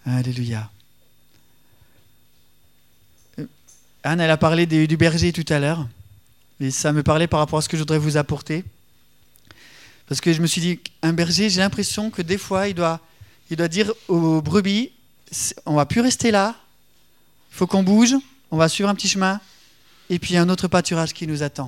Alléluia. Anne, elle a parlé du berger tout à l'heure. Et ça me parlait par rapport à ce que je voudrais vous apporter. Parce que je me suis dit, un berger, j'ai l'impression que des fois, il doit dire aux brebis, on ne va plus rester là, il faut qu'on bouge, on va suivre un petit chemin, et puis il y a un autre pâturage qui nous attend.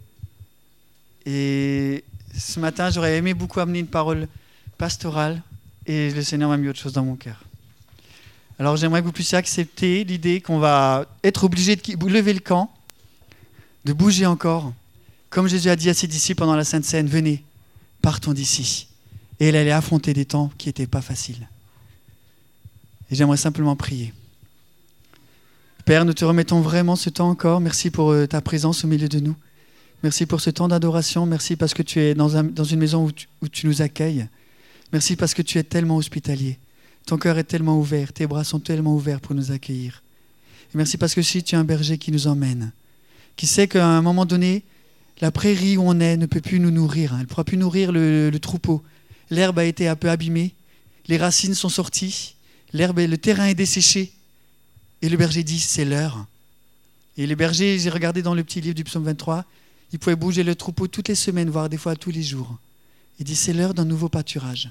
Et ce matin, j'aurais aimé beaucoup amener une parole pastorale, et le Seigneur m'a mis autre chose dans mon cœur. Alors j'aimerais que vous puissiez accepter l'idée qu'on va être obligé de lever le camp, de bouger encore. Comme Jésus a dit à ses disciples pendant la Sainte Seine, venez, partons d'ici. Et elle allait affronter des temps qui n'étaient pas faciles. Et j'aimerais simplement prier. Père, nous te remettons vraiment ce temps encore. Merci pour ta présence au milieu de nous. Merci pour ce temps d'adoration. Merci parce que tu es dans une maison où tu nous accueilles. Merci parce que tu es tellement hospitalier. Ton cœur est tellement ouvert. Tes bras sont tellement ouverts pour nous accueillir. Et merci parce que si tu es un berger qui nous emmène, qui sait qu'à un moment donné, la prairie où on est ne peut plus nous nourrir. Elle ne pourra plus nourrir le troupeau. L'herbe a été un peu abîmée. Les racines sont sorties. Le terrain est desséché. Et le berger dit, c'est l'heure. Et les bergers, j'ai regardé dans le petit livre du psaume 23, ils pouvaient bouger le troupeau toutes les semaines, voire des fois tous les jours. Il dit, c'est l'heure d'un nouveau pâturage.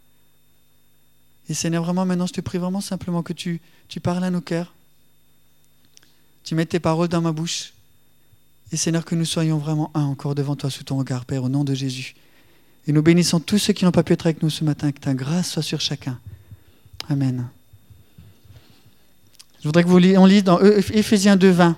Et Seigneur, vraiment, maintenant, je te prie vraiment simplement que tu parles à nos cœurs. Tu mettes tes paroles dans ma bouche. Et Seigneur, que nous soyons vraiment un encore devant toi sous ton regard, Père, au nom de Jésus. Et nous bénissons tous ceux qui n'ont pas pu être avec nous ce matin, que ta grâce soit sur chacun. Amen. Je voudrais on lise dans Éphésiens 2, 20.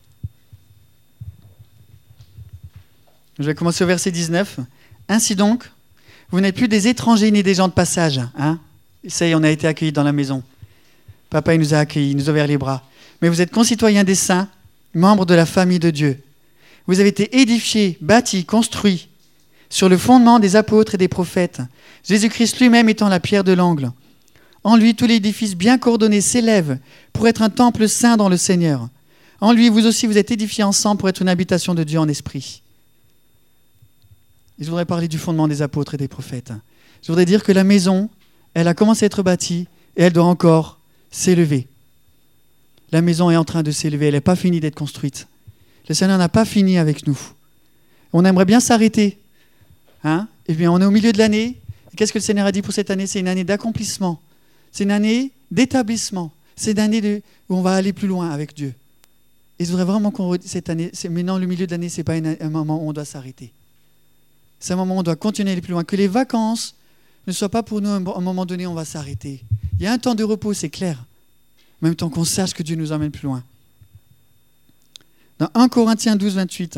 Je vais commencer au verset 19. Ainsi donc, vous n'êtes plus des étrangers ni des gens de passage. Hein? Ça y est, on a été accueillis dans la maison. Papa, il nous a accueillis, il nous a ouvert les bras. Mais vous êtes concitoyens des saints, membres de la famille de Dieu. Vous avez été édifiés, bâtis, construits sur le fondement des apôtres et des prophètes, Jésus-Christ lui-même étant la pierre de l'angle. En lui, tout l'édifice bien coordonné s'élève pour être un temple saint dans le Seigneur. En lui, vous aussi, vous êtes édifiés ensemble pour être une habitation de Dieu en esprit. Et je voudrais parler du fondement des apôtres et des prophètes. Je voudrais dire que la maison, elle a commencé à être bâtie et elle doit encore s'élever. La maison est en train de s'élever, elle n'est pas finie d'être construite. Le Seigneur n'a pas fini avec nous. On aimerait bien s'arrêter. Hein? Et bien, on est au milieu de l'année. Et qu'est-ce que le Seigneur a dit pour cette année? C'est une année d'accomplissement. C'est une année d'établissement. C'est une année où on va aller plus loin avec Dieu. Et je voudrais vraiment qu'on redise cette année. Maintenant, le milieu de l'année, ce n'est pas un moment où on doit s'arrêter. C'est un moment où on doit continuer à aller plus loin. Que les vacances ne soient pas pour nous un moment donné où on va s'arrêter. Il y a un temps de repos, c'est clair. En même temps qu'on sache que Dieu nous emmène plus loin. Dans 1 Corinthiens 12, 28.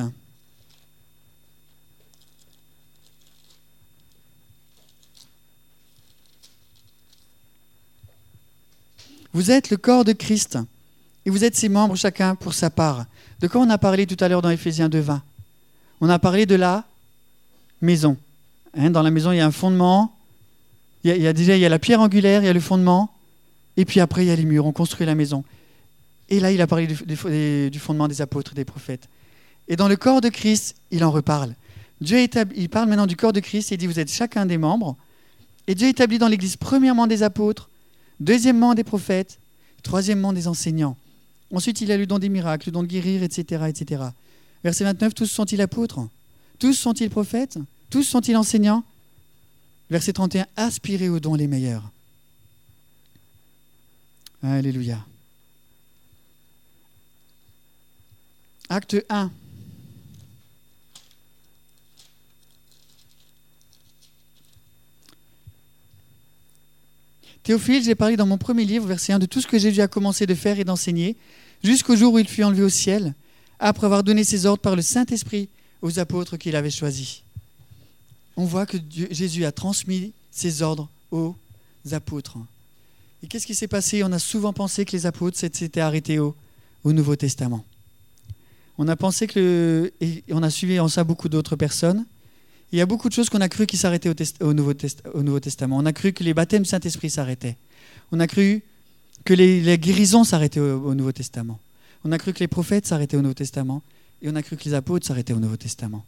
Vous êtes le corps de Christ et vous êtes ses membres chacun pour sa part. De quoi on a parlé tout à l'heure dans Éphésiens 2, 20? On a parlé de la maison. Hein, dans la maison, il y a un fondement. Il y a la pierre angulaire, il y a le fondement. Et puis après, il y a les murs. On construit la maison. Et là, il a parlé du fondement des apôtres et des prophètes. Et dans le corps de Christ, il en reparle. Il parle maintenant du corps de Christ et il dit, vous êtes chacun des membres. Et Dieu établit dans l'Église, premièrement, des apôtres, deuxièmement, des prophètes, troisièmement, des enseignants. Ensuite, il a le don des miracles, le don de guérir, etc., etc. Verset 29, tous sont-ils apôtres? Tous sont-ils prophètes? Tous sont-ils enseignants? Verset 31, aspirez aux dons les meilleurs. Alléluia. Acte 1. Théophile, j'ai parlé dans mon premier livre, verset 1, de tout ce que Jésus a commencé de faire et d'enseigner, jusqu'au jour où il fut enlevé au ciel, après avoir donné ses ordres par le Saint-Esprit aux apôtres qu'il avait choisis. On voit que Jésus a transmis ses ordres aux apôtres. Et qu'est-ce qui s'est passé? On a souvent pensé que les apôtres s'étaient arrêtés au Nouveau Testament. On a pensé et on a suivi en ça beaucoup d'autres personnes. Il y a beaucoup de choses qu'on a cru qui s'arrêtaient au Nouveau Testament. On a cru que les baptêmes du Saint-Esprit s'arrêtaient. On a cru que les guérisons s'arrêtaient au Nouveau Testament. On a cru que les prophètes s'arrêtaient au Nouveau Testament. Et on a cru que les apôtres s'arrêtaient au Nouveau Testament.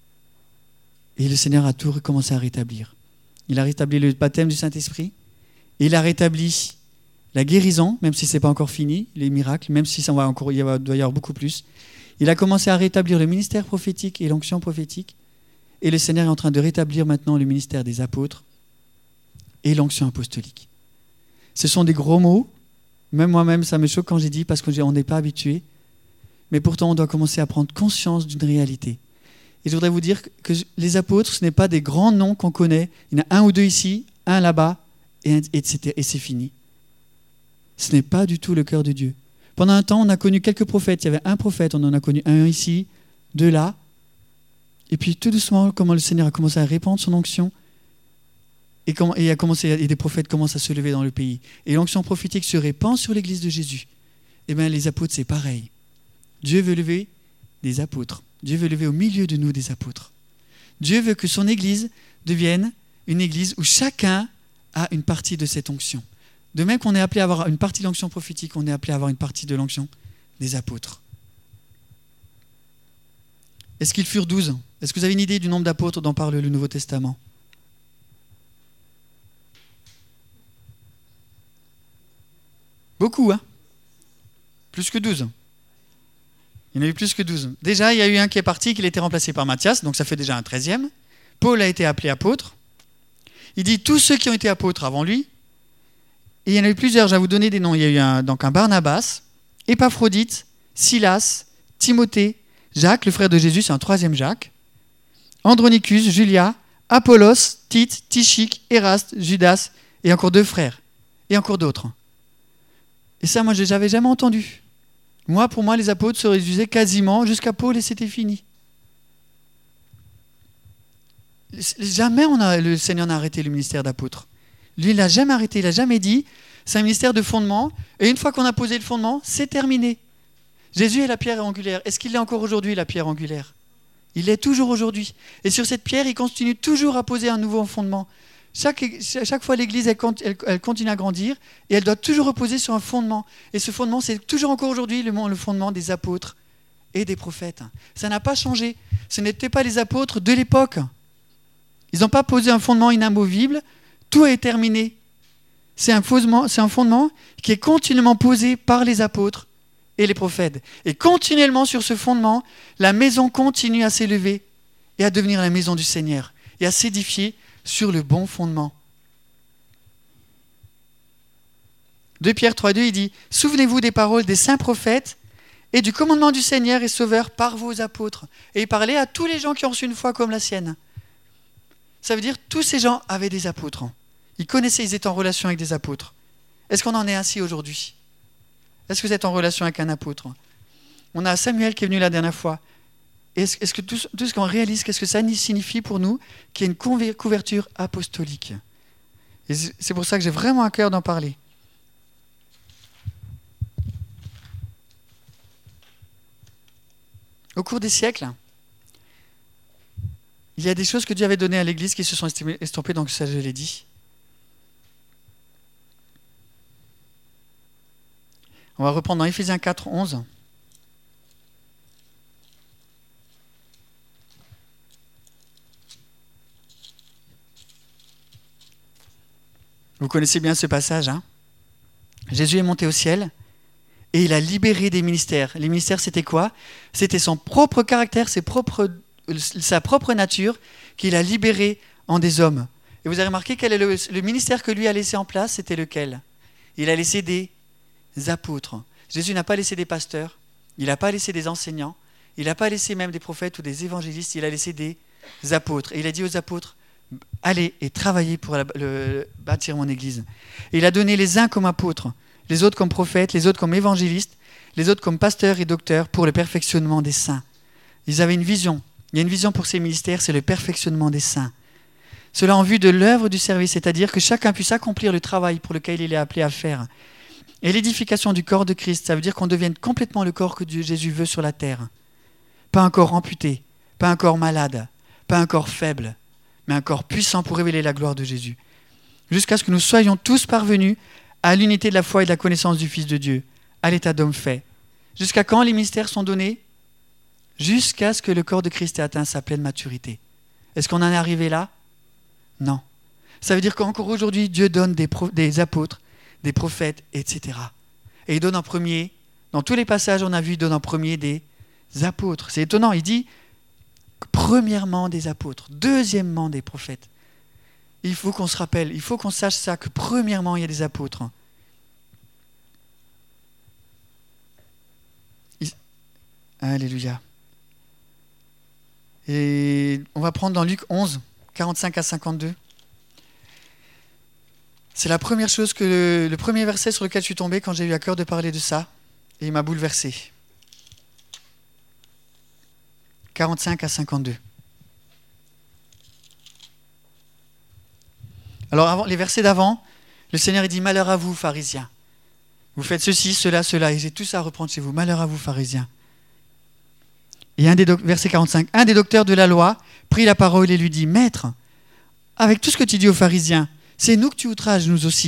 Et le Seigneur a tout recommencé à rétablir. Il a rétabli le baptême du Saint-Esprit. Et il a rétabli la guérison, même si ce n'est pas encore fini, les miracles, même si ça va encore, doit y avoir beaucoup plus. Il a commencé à rétablir le ministère prophétique et l'onction prophétique. Et le Seigneur est en train de rétablir maintenant le ministère des apôtres et l'onction apostolique. Ce sont des gros mots. Même moi-même, ça me choque quand j'ai dit, parce qu'on n'est pas habitué. Mais pourtant, on doit commencer à prendre conscience d'une réalité. Et je voudrais vous dire que les apôtres, ce n'est pas des grands noms qu'on connaît. Il y en a un ou deux ici, un là-bas, et c'est fini. Ce n'est pas du tout le cœur de Dieu. Pendant un temps, on a connu quelques prophètes. Il y avait un prophète, on en a connu un ici, deux là. Et puis tout doucement, comment le Seigneur a commencé à répandre son onction, et des prophètes commencent à se lever dans le pays. Et l'onction prophétique se répand sur l'église de Jésus. Et bien les apôtres, c'est pareil. Dieu veut lever des apôtres. Dieu veut lever au milieu de nous des apôtres. Dieu veut que son église devienne une église où chacun a une partie de cette onction. De même qu'on est appelé à avoir une partie de l'onction prophétique, on est appelé à avoir une partie de l'onction des apôtres. Est-ce qu'ils furent 12 ? Est-ce que vous avez une idée du nombre d'apôtres dont parle le Nouveau Testament ? Beaucoup, hein ? Plus que 12. Il y en a eu plus que 12. Déjà, il y a eu un qui est parti, qui a été remplacé par Matthias, donc ça fait déjà un 13e. Paul a été appelé apôtre. Il dit tous ceux qui ont été apôtres avant lui. Et il y en a eu plusieurs, je vais vous donner des noms. Il y a eu un Barnabas, Épaphrodite, Silas, Timothée, Jacques, le frère de Jésus, c'est un 3e Jacques, Andronicus, Julia, Apollos, Tite, Tychique, Éraste, Judas, et encore 2 frères, et encore d'autres. Et ça, moi, je n'avais jamais entendu. Pour moi, les apôtres se réduisaient quasiment jusqu'à Paul et c'était fini. Jamais le Seigneur n'a arrêté le ministère d'apôtre. Lui, il n'a jamais arrêté, il n'a jamais dit, c'est un ministère de fondement, et une fois qu'on a posé le fondement, c'est terminé. Jésus est la pierre angulaire. Est-ce qu'il est encore aujourd'hui la pierre angulaire ? Il l'est toujours aujourd'hui. Et sur cette pierre, il continue toujours à poser un nouveau fondement. Chaque fois, l'Église, elle continue à grandir et elle doit toujours reposer sur un fondement. Et ce fondement, c'est toujours encore aujourd'hui le fondement des apôtres et des prophètes. Ça n'a pas changé. Ce n'étaient pas les apôtres de l'époque. Ils n'ont pas posé un fondement inamovible. Tout est terminé. C'est un fondement qui est continuellement posé par les apôtres et les prophètes. Et continuellement sur ce fondement, la maison continue à s'élever et à devenir la maison du Seigneur et à s'édifier sur le bon fondement. 2 Pierre 3,2, il dit « Souvenez-vous des paroles des saints prophètes et du commandement du Seigneur et Sauveur par vos apôtres. » Et il parlait à tous les gens qui ont reçu une foi comme la sienne. Ça veut dire que tous ces gens avaient des apôtres. Ils connaissaient, ils étaient en relation avec des apôtres. Est-ce qu'on en est ainsi aujourd'hui ? Est-ce que vous êtes en relation avec un apôtre ? On a Samuel qui est venu la dernière fois. Est-ce que tout ce qu'on réalise, qu'est-ce que ça signifie pour nous qu'il y ait une couverture apostolique ? Et c'est pour ça que j'ai vraiment à cœur d'en parler. Au cours des siècles, il y a des choses que Dieu avait données à l'Église qui se sont estompées, donc ça je l'ai dit. On va reprendre dans Éphésiens 4, 11. Vous connaissez bien ce passage, hein ? Jésus est monté au ciel et il a libéré des ministères. Les ministères, c'était quoi ? C'était son propre caractère, sa propre nature qu'il a libéré en des hommes. Et vous avez remarqué quel est le ministère que lui a laissé en place, c'était lequel ? Il a laissé des apôtres. Jésus n'a pas laissé des pasteurs, il n'a pas laissé des enseignants, il n'a pas laissé même des prophètes ou des évangélistes, il a laissé des apôtres. Et il a dit aux apôtres, allez et travaillez pour bâtir mon église. Et il a donné les uns comme apôtres, les autres comme prophètes, les autres comme évangélistes, les autres comme pasteurs et docteurs pour le perfectionnement des saints. Ils avaient une vision. Il y a une vision pour ces ministères, c'est le perfectionnement des saints. Cela en vue de l'œuvre du service, c'est-à-dire que chacun puisse accomplir le travail pour lequel il est appelé à faire. Et l'édification du corps de Christ, ça veut dire qu'on devienne complètement le corps que Jésus veut sur la terre. Pas un corps amputé, pas un corps malade, pas un corps faible, mais un corps puissant pour révéler la gloire de Jésus. Jusqu'à ce que nous soyons tous parvenus à l'unité de la foi et de la connaissance du Fils de Dieu, à l'état d'homme fait. Jusqu'à quand les ministères sont donnés ? Jusqu'à ce que le corps de Christ ait atteint sa pleine maturité. Est-ce qu'on en est arrivé là ? Non. Ça veut dire qu'encore aujourd'hui, Dieu donne des apôtres, des prophètes, etc. Et il donne en premier, dans tous les passages, on a vu, il donne en premier des apôtres. C'est étonnant, il dit premièrement des apôtres, deuxièmement des prophètes. Il faut qu'on se rappelle, il faut qu'on sache ça, que premièrement, il y a des apôtres. Alléluia. Et on va prendre dans Luc 11, 45 à 52. C'est la première chose le premier verset sur lequel je suis tombé quand j'ai eu à cœur de parler de ça, et il m'a bouleversé. 45 à 52. Alors, les versets d'avant, le Seigneur il dit « Malheur à vous, pharisiens. Vous faites ceci, cela, cela, et j'ai tout ça à reprendre chez vous. Malheur à vous, pharisiens. » Et verset 45, un des docteurs de la loi prit la parole et lui dit « Maître, avec tout ce que tu dis aux pharisiens, c'est nous que tu outrages, nous aussi. »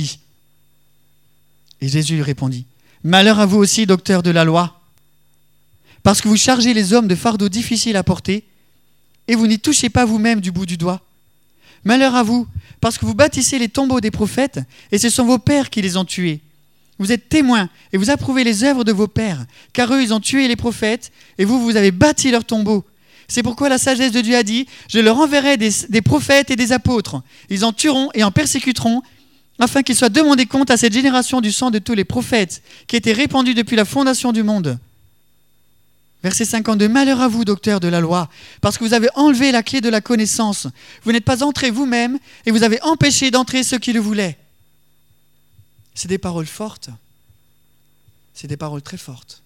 Et Jésus lui répondit « Malheur à vous aussi, docteurs de la loi, parce que vous chargez les hommes de fardeaux difficiles à porter, et vous n'y touchez pas vous-même du bout du doigt. Malheur à vous, parce que vous bâtissez les tombeaux des prophètes, et ce sont vos pères qui les ont tués. Vous êtes témoins, et vous approuvez les œuvres de vos pères, car eux, ils ont tué les prophètes, et vous avez bâti leurs tombeaux. C'est pourquoi la sagesse de Dieu a dit, je leur enverrai des prophètes et des apôtres. Ils en tueront et en persécuteront, afin qu'ils soient demandés compte à cette génération du sang de tous les prophètes, qui étaient répandus depuis la fondation du monde. Verset 52, malheur à vous, docteurs de la loi, parce que vous avez enlevé la clé de la connaissance. Vous n'êtes pas entrés vous-même, et vous avez empêché d'entrer ceux qui le voulaient. C'est des paroles fortes. C'est des paroles très fortes.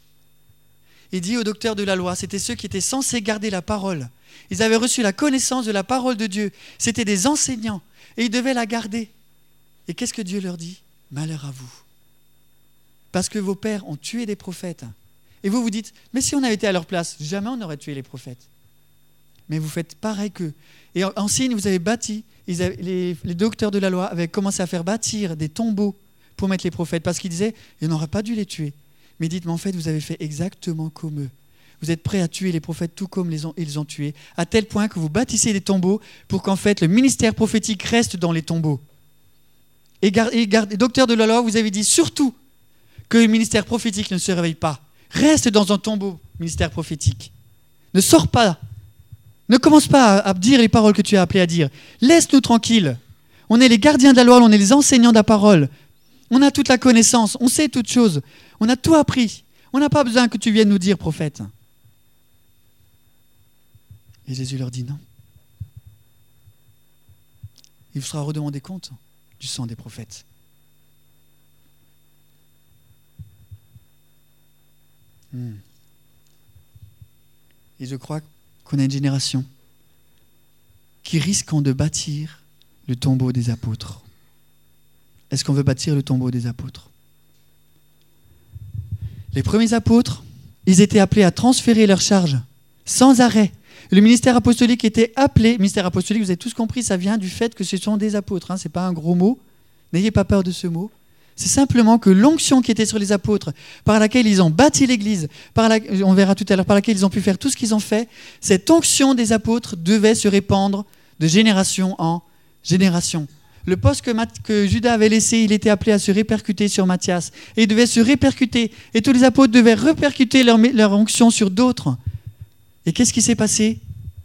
Il dit aux docteurs de la loi, c'était ceux qui étaient censés garder la parole. Ils avaient reçu la connaissance de la parole de Dieu. C'était des enseignants, et ils devaient la garder. Et qu'est-ce que Dieu leur dit? Malheur à vous. Parce que vos pères ont tué des prophètes. Et vous vous dites, mais si on avait été à leur place, jamais on n'aurait tué les prophètes. Mais vous faites pareil qu'eux. Et en signe, vous avez bâti, les docteurs de la loi avaient commencé à faire bâtir des tombeaux pour mettre les prophètes, parce qu'ils disaient, on n'aurait pas dû les tuer. Mais dites, mais en fait, vous avez fait exactement comme eux. Vous êtes prêts à tuer les prophètes tout comme ils ont tués, à tel point que vous bâtissez des tombeaux pour qu'en fait, le ministère prophétique reste dans les tombeaux. Et docteurs de la loi, vous avez dit surtout que le ministère prophétique ne se réveille pas. Reste dans un tombeau, ministère prophétique. Ne sors pas. Ne commence pas à dire les paroles que tu as appelé à dire. Laisse-nous tranquilles. On est les gardiens de la loi, on est les enseignants de la parole. On a toute la connaissance, on sait toutes choses. On a tout appris. On n'a pas besoin que tu viennes nous dire, prophète. Et Jésus leur dit non. Il vous sera redemandé compte du sang des prophètes. Et je crois qu'on a une génération qui risque de bâtir le tombeau des apôtres. Est-ce qu'on veut bâtir le tombeau des apôtres? Les premiers apôtres, ils étaient appelés à transférer leurs charges sans arrêt. Le ministère apostolique était appelé, ministère apostolique, vous avez tous compris, ça vient du fait que ce sont des apôtres, ce n'est pas un gros mot, n'ayez pas peur de ce mot. C'est simplement que l'onction qui était sur les apôtres, par laquelle ils ont bâti l'Église, on verra tout à l'heure, par laquelle ils ont pu faire tout ce qu'ils ont fait, cette onction des apôtres devait se répandre de génération en génération. Le poste que Judas avait laissé, il était appelé à se répercuter sur Matthias. Et il devait se répercuter. Et tous les apôtres devaient répercuter leur onction sur d'autres. Et qu'est-ce qui s'est passé?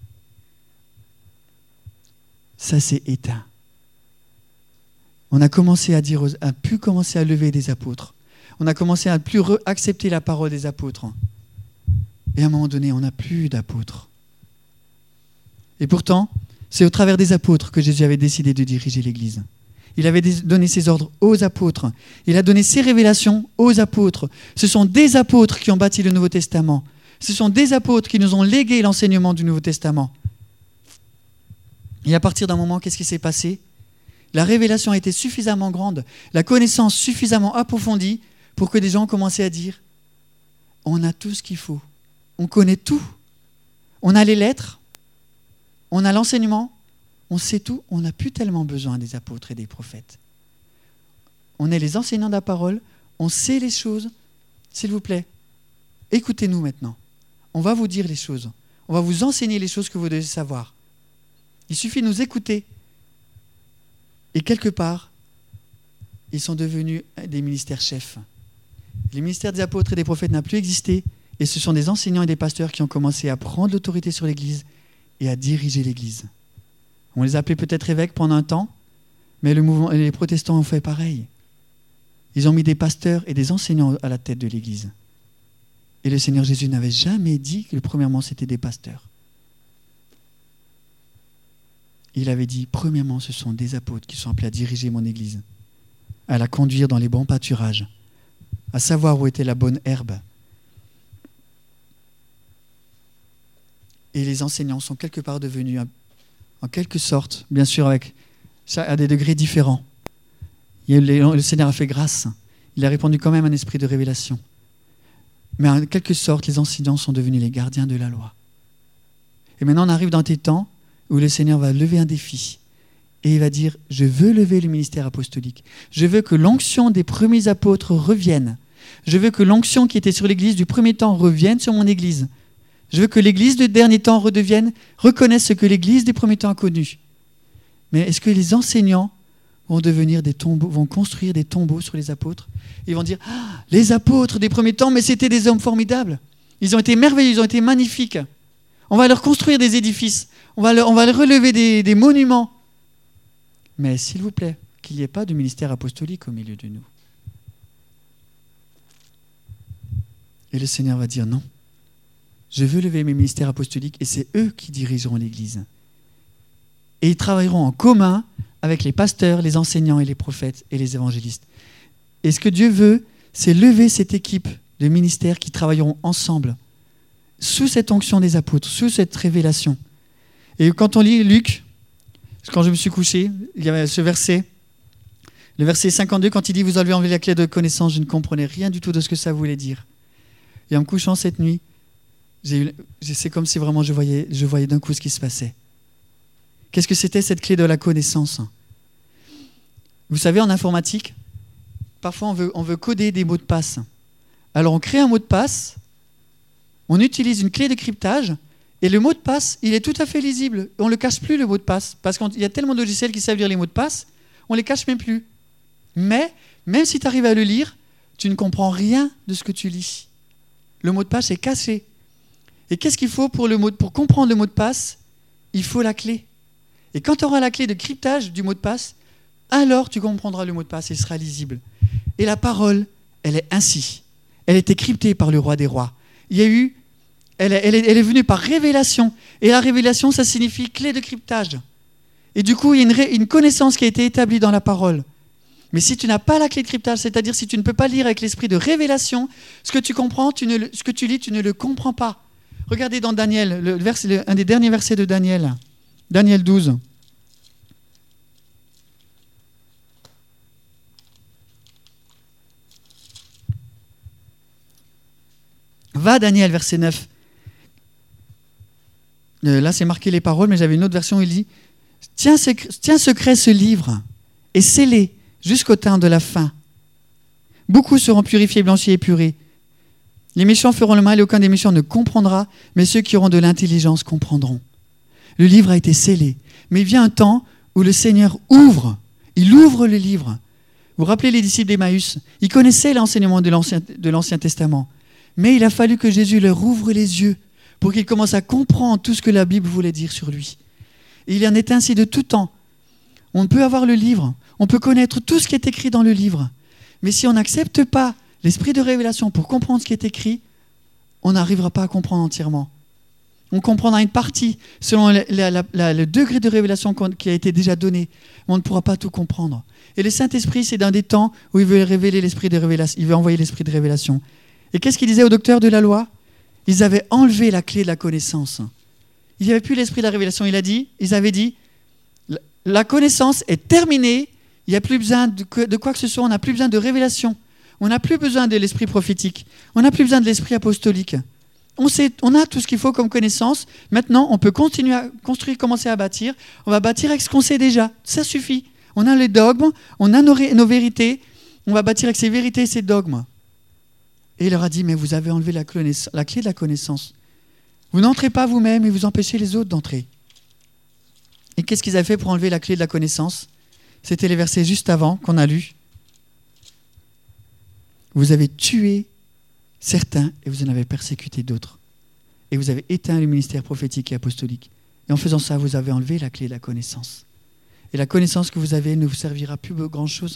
Ça s'est éteint. On a commencé à plus commencer à lever des apôtres. On a commencé à plus accepter la parole des apôtres. Et à un moment donné, on n'a plus d'apôtres. Et pourtant, c'est au travers des apôtres que Jésus avait décidé de diriger l'Église. Il avait donné ses ordres aux apôtres. Il a donné ses révélations aux apôtres. Ce sont des apôtres qui ont bâti le Nouveau Testament. Ce sont des apôtres qui nous ont légué l'enseignement du Nouveau Testament. Et à partir d'un moment, qu'est-ce qui s'est passé? La révélation a été suffisamment grande, la connaissance suffisamment approfondie pour que des gens commençaient à dire « On a tout ce qu'il faut, on connaît tout, on a les lettres, on a l'enseignement, on sait tout, on n'a plus tellement besoin des apôtres et des prophètes. On est les enseignants de la parole, on sait les choses, s'il vous plaît, écoutez-nous maintenant. On va vous dire les choses, on va vous enseigner les choses que vous devez savoir. Il suffit de nous écouter. Et quelque part, ils sont devenus des ministères chefs. Les ministères des apôtres et des prophètes n'a plus existé, et ce sont des enseignants et des pasteurs qui ont commencé à prendre l'autorité sur l'Église et à diriger l'Église. On les appelait peut-être évêques pendant un temps, mais les protestants ont fait pareil. Ils ont mis des pasteurs et des enseignants à la tête de l'Église. Et le Seigneur Jésus n'avait jamais dit que premièrement c'était des pasteurs. Il avait dit, premièrement, ce sont des apôtres qui sont appelés à diriger mon Église, à la conduire dans les bons pâturages, à savoir où était la bonne herbe. Et les enseignants sont quelque part devenus, en quelque sorte, bien sûr à des degrés différents. Le Seigneur a fait grâce. Il a répandu quand même un esprit de révélation. Mais en quelque sorte, les enseignants sont devenus les gardiens de la loi. Et maintenant, on arrive dans des temps où le Seigneur va lever un défi. Et il va dire, je veux lever le ministère apostolique. Je veux que l'onction des premiers apôtres revienne. Je veux que l'onction qui était sur l'Église du premier temps revienne sur mon Église. Je veux que l'Église du dernier temps reconnaisse ce que l'Église des premiers temps a connu. Mais est-ce que les enseignants vont construire des tombeaux sur les apôtres? Ils vont dire, les apôtres des premiers temps, mais c'était des hommes formidables. Ils ont été merveilleux, ils ont été magnifiques. On va leur construire des édifices. On va leur relever des monuments. Mais s'il vous plaît, qu'il n'y ait pas de ministère apostolique au milieu de nous. Et le Seigneur va dire non. Je veux lever mes ministères apostoliques et c'est eux qui dirigeront l'Église. Et ils travailleront en commun avec les pasteurs, les enseignants et les prophètes et les évangélistes. Et ce que Dieu veut, c'est lever cette équipe de ministères qui travailleront ensemble, sous cette onction des apôtres, sous cette révélation. Et quand on lit Luc, quand je me suis couché, il y avait ce verset, le verset 52, quand il dit « Vous avez enlevé la clé de connaissance », je ne comprenais rien du tout de ce que ça voulait dire. Et en me couchant cette nuit, c'est comme si vraiment je voyais d'un coup ce qui se passait. Qu'est-ce que c'était cette clé de la connaissance? Vous savez, en informatique, parfois on veut coder des mots de passe. Alors on crée un mot de passe, on utilise une clé de cryptage, et le mot de passe, il est tout à fait lisible. On ne le cache plus, le mot de passe, parce qu'il y a tellement de logiciels qui savent lire les mots de passe, on ne les cache même plus. Mais, même si tu arrives à le lire, tu ne comprends rien de ce que tu lis. Le mot de passe est caché. Et qu'est-ce qu'il faut pour comprendre le mot de passe? Il faut la clé. Et quand tu auras la clé de cryptage du mot de passe, alors tu comprendras le mot de passe et il sera lisible. Et la parole, elle est ainsi. Elle est cryptée par le roi des rois. Elle est venue par révélation. Et la révélation, ça signifie clé de cryptage. Et du coup, il y a une connaissance qui a été établie dans la parole. Mais si tu n'as pas la clé de cryptage, c'est-à-dire si tu ne peux pas lire avec l'esprit de révélation, ce que tu comprends, ce que tu lis, tu ne le comprends pas. Regardez dans Daniel, un des derniers versets de Daniel. Daniel 12. Va Daniel, verset 9. Là, c'est marqué les paroles, mais j'avais une autre version où il dit « Tiens secret ce livre et scellé jusqu'au temps de la fin. Beaucoup seront purifiés, blanchis et épurés. Les méchants feront le mal et aucun des méchants ne comprendra, mais ceux qui auront de l'intelligence comprendront. » Le livre a été scellé. Mais il vient un temps où le Seigneur il ouvre le livre. Vous vous rappelez les disciples d'Emmaüs? Ils connaissaient l'enseignement de l'Ancien Testament. Mais il a fallu que Jésus leur ouvre les yeux pour qu'ils commencent à comprendre tout ce que la Bible voulait dire sur lui. Et il en est ainsi de tout temps. On peut avoir le livre, on peut connaître tout ce qui est écrit dans le livre. Mais si on n'accepte pas l'esprit de révélation pour comprendre ce qui est écrit, on n'arrivera pas à comprendre entièrement. On comprendra une partie selon le degré de révélation qui a été déjà donné, mais on ne pourra pas tout comprendre. Et le Saint-Esprit, c'est dans des temps où il veut révéler l'esprit de révélation, il veut envoyer l'esprit de révélation. Et qu'est-ce qu'il disait aux docteurs de la loi? Ils avaient enlevé la clé de la connaissance. Il n'y avait plus l'esprit de la révélation. Ils avaient dit, la connaissance est terminée, il n'y a plus besoin de quoi que ce soit, on n'a plus besoin de révélation. On n'a plus besoin de l'esprit prophétique. On n'a plus besoin de l'esprit apostolique. On a tout ce qu'il faut comme connaissance. Maintenant, on peut continuer à construire, commencer à bâtir. On va bâtir avec ce qu'on sait déjà. Ça suffit. On a les dogmes, on a nos vérités. On va bâtir avec ces vérités et ces dogmes. Et il leur a dit, mais vous avez enlevé la clé de la connaissance. Vous n'entrez pas vous-même et vous empêchez les autres d'entrer. Et qu'est-ce qu'ils avaient fait pour enlever la clé de la connaissance? C'était les versets juste avant qu'on a lus. Vous avez tué certains et vous en avez persécuté d'autres. Et vous avez éteint le ministère prophétique et apostolique. Et en faisant ça, vous avez enlevé la clé de la connaissance. Et la connaissance que vous avez ne vous servira plus de grand-chose.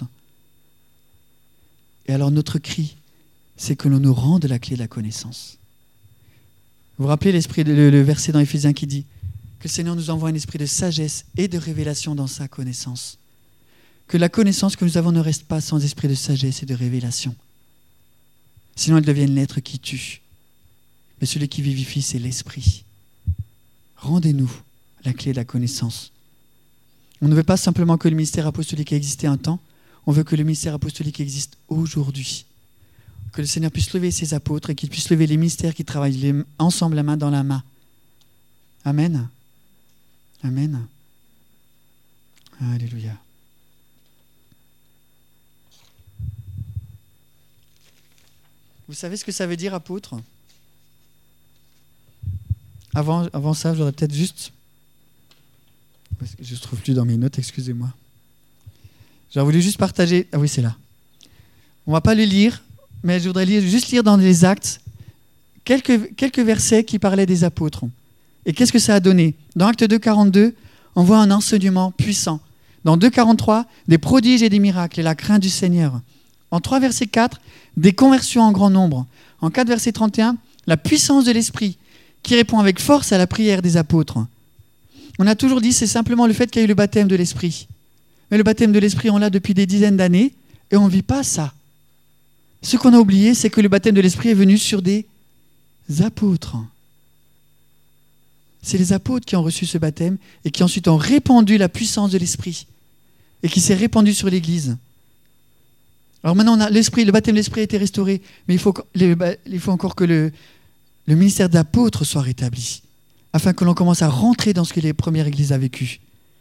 Et alors notre cri, c'est que l'on nous rende la clé de la connaissance. Vous vous rappelez le verset dans Éphésiens qui dit que le Seigneur nous envoie un esprit de sagesse et de révélation dans sa connaissance. Que la connaissance que nous avons ne reste pas sans esprit de sagesse et de révélation. Sinon, elle devient l'être qui tue. Mais celui qui vivifie, c'est l'esprit. Rendez-nous la clé de la connaissance. On ne veut pas simplement que le ministère apostolique ait existé un temps, on veut que le ministère apostolique existe aujourd'hui. Que le Seigneur puisse lever ses apôtres et qu'il puisse lever les ministères qui travaillent ensemble la main dans la main. Amen. Amen. Alléluia. Vous savez ce que ça veut dire, apôtre ? Avant ça, j'aurais peut-être juste... Parce que je ne trouve plus dans mes notes, excusez-moi. J'aurais voulu juste partager... Ah oui, c'est là. On ne va pas le lire, mais je voudrais juste lire dans les Actes quelques versets qui parlaient des apôtres. Et qu'est-ce que ça a donné ? Dans Actes 2, 42, on voit un enseignement puissant. Dans 2, 43, des prodiges et des miracles et la crainte du Seigneur. En 3, verset 4, des conversions en grand nombre. En 4, verset 31, la puissance de l'Esprit qui répond avec force à la prière des apôtres. On a toujours dit c'est simplement le fait qu'il y a eu le baptême de l'Esprit. Mais le baptême de l'Esprit, on l'a depuis des dizaines d'années et on ne vit pas ça. Ce qu'on a oublié, c'est que le baptême de l'Esprit est venu sur des apôtres. C'est les apôtres qui ont reçu ce baptême et qui ensuite ont répandu la puissance de l'Esprit et qui s'est répandu sur l'Église. Alors maintenant, le baptême de l'Esprit a été restauré, mais il faut encore que le ministère d'apôtre soit rétabli, afin que l'on commence à rentrer dans ce que les premières églises ont vécu.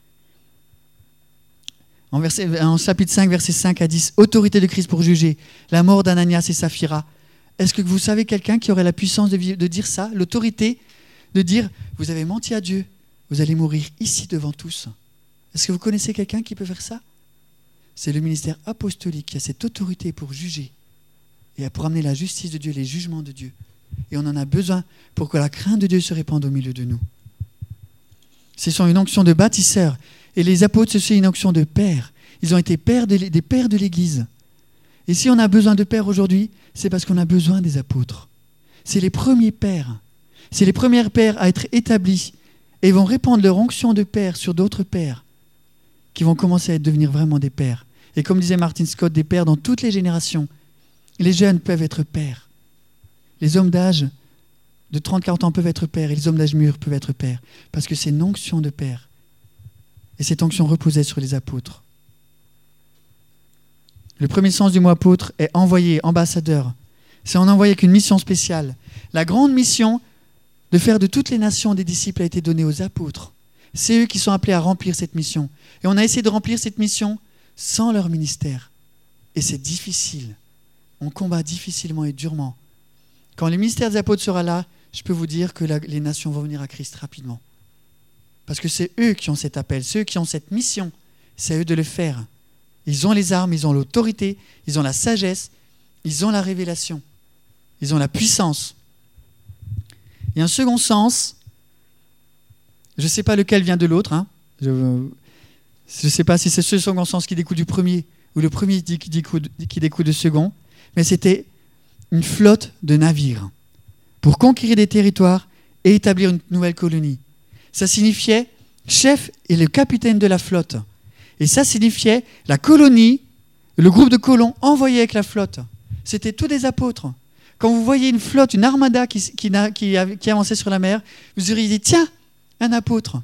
En chapitre 5, versets 5 à 10, autorité de Christ pour juger la mort d'Ananias et Saphira. Est-ce que vous savez quelqu'un qui aurait la puissance de dire ça, l'autorité de dire, vous avez menti à Dieu, vous allez mourir ici devant tous. Est-ce que vous connaissez quelqu'un qui peut faire ça ? C'est le ministère apostolique qui a cette autorité pour juger et pour amener la justice de Dieu, les jugements de Dieu. Et on en a besoin pour que la crainte de Dieu se répande au milieu de nous. Ce sont une onction de bâtisseurs. Et les apôtres, c'est une onction de pères. Ils ont été des pères de l'Église. Et si on a besoin de pères aujourd'hui, c'est parce qu'on a besoin des apôtres. C'est les premiers pères. C'est les premiers pères à être établis. Et ils vont répandre leur onction de père sur d'autres pères qui vont commencer à devenir vraiment des pères. Et comme disait Martin Scott, des pères dans toutes les générations. Les jeunes peuvent être pères. Les hommes d'âge de 30-40 ans peuvent être pères et les hommes d'âge mûr peuvent être pères. Parce que c'est une onction de père. Et cette onction reposait sur les apôtres. Le premier sens du mot apôtre est envoyé, ambassadeur. C'est en envoyé qu'une mission spéciale. La grande mission de faire de toutes les nations des disciples a été donnée aux apôtres. C'est eux qui sont appelés à remplir cette mission. Et on a essayé de remplir cette mission sans leur ministère. Et c'est difficile. On combat difficilement et durement. Quand le ministère des apôtres sera là, je peux vous dire que les nations vont venir à Christ rapidement. Parce que c'est eux qui ont cet appel, c'est eux qui ont cette mission. C'est à eux de le faire. Ils ont les armes, ils ont l'autorité, ils ont la sagesse, ils ont la révélation, ils ont la puissance. Il y a un second sens, je ne sais pas lequel vient de l'autre, hein. Je ne sais pas si c'est ce second sens qui découle du premier ou le premier qui découle du second, mais c'était une flotte de navires pour conquérir des territoires et établir une nouvelle colonie. Ça signifiait chef et le capitaine de la flotte. Et ça signifiait la colonie, le groupe de colons envoyé avec la flotte. C'était tous des apôtres. Quand vous voyez une flotte, une armada qui avançait sur la mer, vous auriez dit, tiens, un apôtre.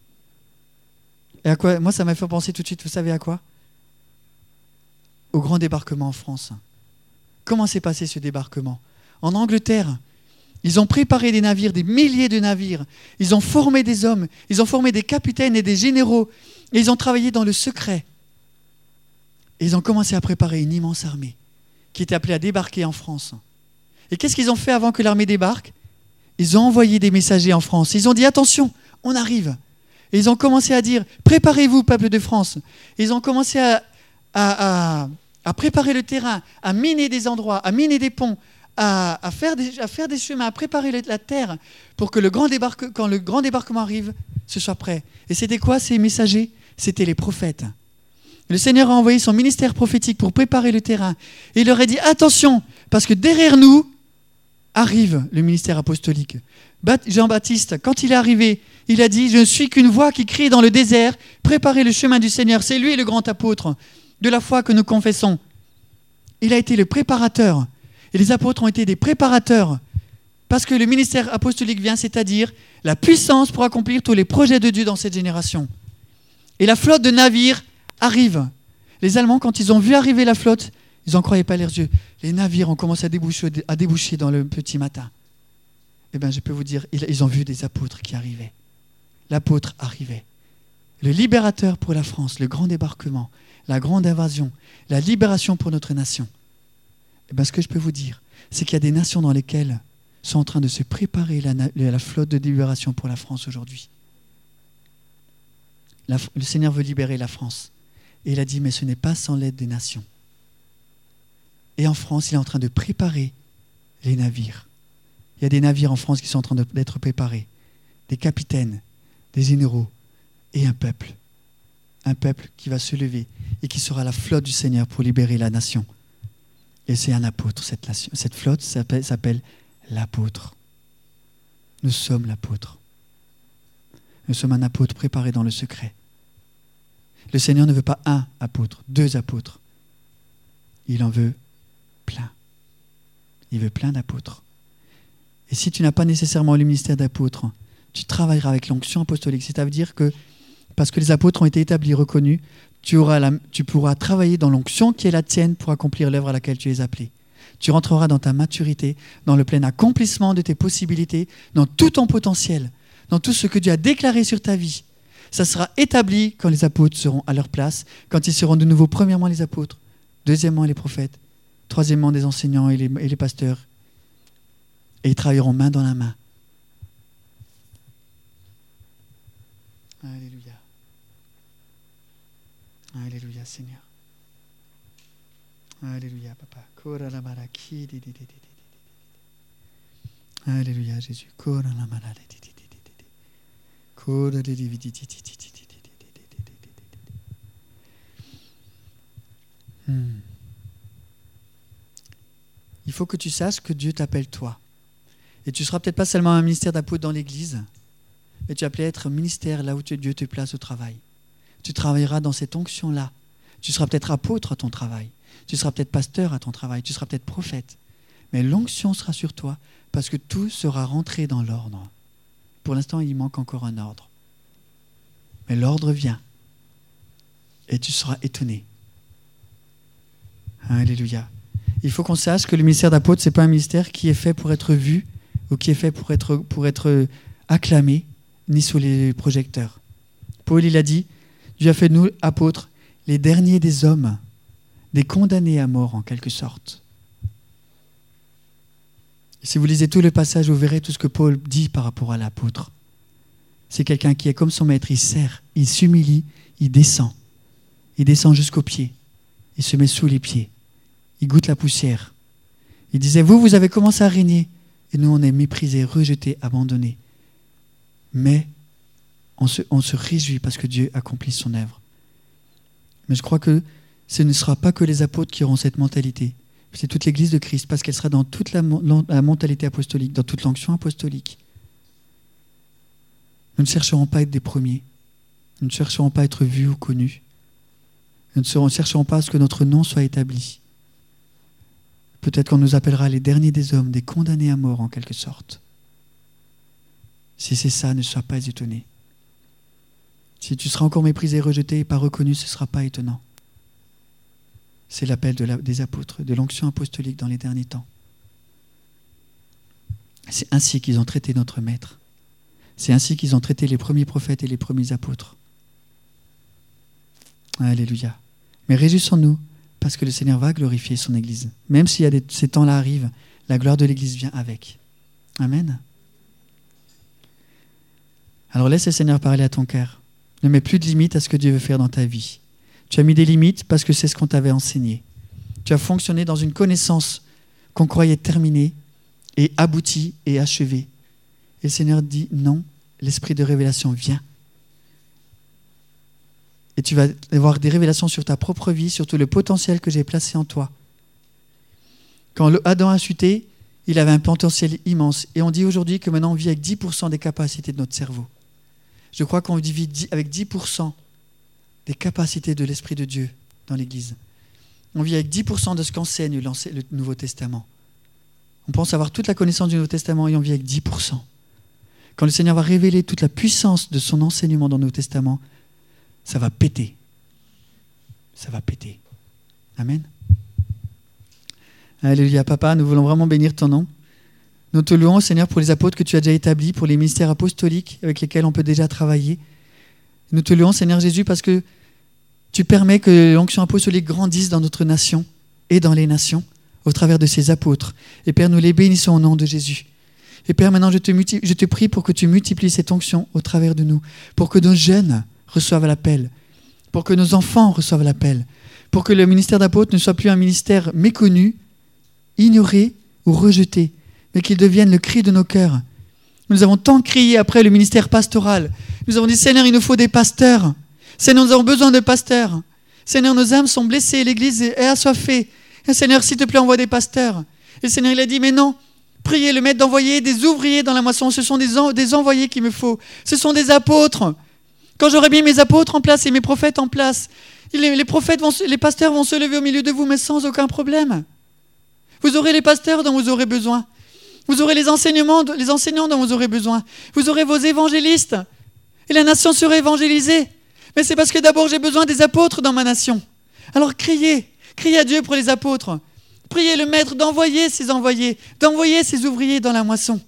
Et à quoi ? Moi, ça m'a fait penser tout de suite, vous savez à quoi ? Au grand débarquement en France. Comment s'est passé ce débarquement ? En Angleterre, ils ont préparé des navires, des milliers de navires. Ils ont formé des hommes, ils ont formé des capitaines et des généraux. Et ils ont travaillé dans le secret. Et ils ont commencé à préparer une immense armée qui était appelée à débarquer en France. Et qu'est-ce qu'ils ont fait avant que l'armée débarque ? Ils ont envoyé des messagers en France. Ils ont dit, attention, on arrive. Et ils ont commencé à dire, préparez-vous, peuple de France. Et ils ont commencé à préparer le terrain, à miner des endroits, à miner des ponts, à faire des chemins, à préparer la terre pour que quand le grand débarquement arrive, ce soit prêt. Et c'était quoi ces messagers? C'était les prophètes. Le Seigneur a envoyé son ministère prophétique pour préparer le terrain. Et il leur a dit, attention, parce que derrière nous arrive le ministère apostolique. Jean-Baptiste, quand il est arrivé, il a dit, je ne suis qu'une voix qui crie dans le désert, préparez le chemin du Seigneur. C'est lui le grand apôtre de la foi que nous confessons. Il a été le préparateur. Et les apôtres ont été des préparateurs. Parce que le ministère apostolique vient, c'est-à-dire la puissance pour accomplir tous les projets de Dieu dans cette génération. Et la flotte de navires arrive. Les Allemands, quand ils ont vu arriver la flotte, ils n'en croyaient pas leurs yeux. Les navires ont commencé à déboucher dans le petit matin. Eh bien, je peux vous dire, ils ont vu des apôtres qui arrivaient. L'apôtre arrivait. Le libérateur pour la France, le grand débarquement, la grande invasion, la libération pour notre nation. Eh bien, ce que je peux vous dire, c'est qu'il y a des nations dans lesquelles sont en train de se préparer la flotte de libération pour la France aujourd'hui. Le Seigneur veut libérer la France. Et il a dit, mais ce n'est pas sans l'aide des nations. Et en France, il est en train de préparer les navires. Il y a des navires en France qui sont en train d'être préparés. Des capitaines, des généraux et un peuple. Un peuple qui va se lever et qui sera la flotte du Seigneur pour libérer la nation. Et c'est un apôtre, cette nation. Cette flotte s'appelle l'apôtre. Nous sommes l'apôtre. Nous sommes un apôtre préparé dans le secret. Le Seigneur ne veut pas un apôtre, 2 apôtres. Il en veut plein. Il veut plein d'apôtres. Et si tu n'as pas nécessairement le ministère d'apôtre, tu travailleras avec l'onction apostolique. C'est-à-dire que, parce que les apôtres ont été établis, reconnus, tu pourras travailler dans l'onction qui est la tienne pour accomplir l'œuvre à laquelle tu es appelé. Tu rentreras dans ta maturité, dans le plein accomplissement de tes possibilités, dans tout ton potentiel, dans tout ce que Dieu a déclaré sur ta vie. Ça sera établi quand les apôtres seront à leur place, quand ils seront de nouveau, premièrement les apôtres, deuxièmement les prophètes, troisièmement des enseignants et les pasteurs. Et ils travailleront main dans la main. Alléluia. Alléluia, Seigneur. Alléluia, Papa. Alléluia, Jésus. Il faut que tu saches que Dieu t'appelle toi. Et tu ne seras peut-être pas seulement un ministère d'apôtre dans l'église, mais tu es appelé à être un ministère là où Dieu te place au travail. Tu travailleras dans cette onction-là. Tu seras peut-être apôtre à ton travail. Tu seras peut-être pasteur à ton travail. Tu seras peut-être prophète. Mais l'onction sera sur toi parce que tout sera rentré dans l'ordre. Pour l'instant, il manque encore un ordre. Mais l'ordre vient. Et tu seras étonné. Alléluia. Il faut qu'on sache que le ministère d'apôtre, ce n'est pas un ministère qui est fait pour être vu ou qui est fait pour être acclamé, ni sous les projecteurs. Paul, il a dit, Dieu a fait de nous, apôtres, les derniers des hommes, des condamnés à mort en quelque sorte. Et si vous lisez tout le passage, vous verrez tout ce que Paul dit par rapport à l'apôtre. C'est quelqu'un qui est comme son maître, il sert, il s'humilie, il descend. Il descend jusqu'aux pieds, il se met sous les pieds, il goûte la poussière. Il disait, vous avez commencé à régner, et nous on est méprisés, rejetés, abandonnés. Mais on se réjouit parce que Dieu accomplit son œuvre. Mais je crois que ce ne sera pas que les apôtres qui auront cette mentalité. C'est toute l'Église de Christ, parce qu'elle sera dans toute la mentalité apostolique, dans toute l'onction apostolique. Nous ne chercherons pas à être des premiers. Nous ne chercherons pas à être vus ou connus. Nous ne chercherons pas à ce que notre nom soit établi. Peut-être qu'on nous appellera les derniers des hommes, des condamnés à mort en quelque sorte. Si c'est ça, ne sois pas étonné. Si tu seras encore méprisé, rejeté et pas reconnu, ce ne sera pas étonnant. C'est l'appel des apôtres, de l'onction apostolique dans les derniers temps. C'est ainsi qu'ils ont traité notre Maître. C'est ainsi qu'ils ont traité les premiers prophètes et les premiers apôtres. Alléluia. Mais réjouissons-nous parce que le Seigneur va glorifier son Église. Même si ces temps-là arrivent, la gloire de l'Église vient avec. Amen. Alors laisse le Seigneur parler à ton cœur. Ne mets plus de limites à ce que Dieu veut faire dans ta vie. Tu as mis des limites parce que c'est ce qu'on t'avait enseigné. Tu as fonctionné dans une connaissance qu'on croyait terminée et aboutie et achevée. Et le Seigneur dit non, l'esprit de révélation vient. Et tu vas avoir des révélations sur ta propre vie, sur tout le potentiel que j'ai placé en toi. Quand Adam a chuté, il avait un potentiel immense. Et on dit aujourd'hui que maintenant on vit avec 10% des capacités de notre cerveau. Je crois qu'on vit avec 10% des capacités de l'Esprit de Dieu dans l'Église. On vit avec 10% de ce qu'enseigne le Nouveau Testament. On pense avoir toute la connaissance du Nouveau Testament et on vit avec 10%. Quand le Seigneur va révéler toute la puissance de son enseignement dans le Nouveau Testament, ça va péter. Ça va péter. Amen. Alléluia, Papa, nous voulons vraiment bénir ton nom. Nous te louons, Seigneur, pour les apôtres que tu as déjà établis, pour les ministères apostoliques avec lesquels on peut déjà travailler. Nous te louons, Seigneur Jésus, parce que tu permets que l'onction apostolique grandisse dans notre nation et dans les nations au travers de ces apôtres. Et Père, nous les bénissons au nom de Jésus. Et Père, maintenant, je te prie pour que tu multiplies cette onction au travers de nous, pour que nos jeunes reçoivent l'appel, pour que nos enfants reçoivent l'appel, pour que le ministère d'apôtre ne soit plus un ministère méconnu, ignoré ou rejeté, mais qu'il devienne le cri de nos cœurs. Nous avons tant crié après le ministère pastoral. Nous avons dit, Seigneur, il nous faut des pasteurs. Seigneur, nous avons besoin de pasteurs. Seigneur, nos âmes sont blessées, l'Église est assoiffée. Et Seigneur, s'il te plaît, envoie des pasteurs. Et le Seigneur, il a dit, mais non, priez le maître d'envoyer des ouvriers dans la moisson. Ce sont des envoyés qu'il me faut. Ce sont des apôtres. Quand j'aurai mis mes apôtres en place et mes prophètes en place, les pasteurs vont se lever au milieu de vous, mais sans aucun problème. Vous aurez les pasteurs dont vous aurez besoin. Vous aurez les enseignants dont vous aurez besoin. Vous aurez vos évangélistes. Et la nation sera évangélisée. Mais c'est parce que d'abord j'ai besoin des apôtres dans ma nation. Alors criez à Dieu pour les apôtres. Priez le Maître d'envoyer ses envoyés, d'envoyer ses ouvriers dans la moisson.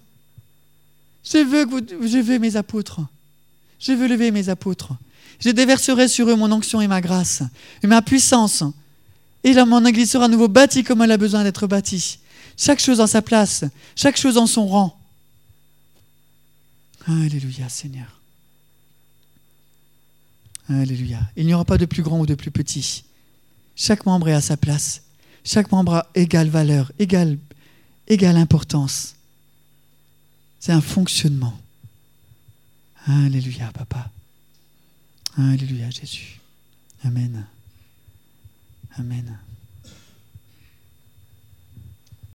Je veux mes apôtres. Je veux lever mes apôtres. Je déverserai sur eux mon onction et ma grâce, et ma puissance. Et là, mon Église sera à nouveau bâtie comme elle a besoin d'être bâtie. Chaque chose en sa place, chaque chose en son rang. Alléluia, Seigneur. Alléluia. Il n'y aura pas de plus grand ou de plus petit. Chaque membre est à sa place. Chaque membre a égale valeur, égale importance. C'est un fonctionnement. Alléluia, Papa. Alléluia, Jésus. Amen. Amen.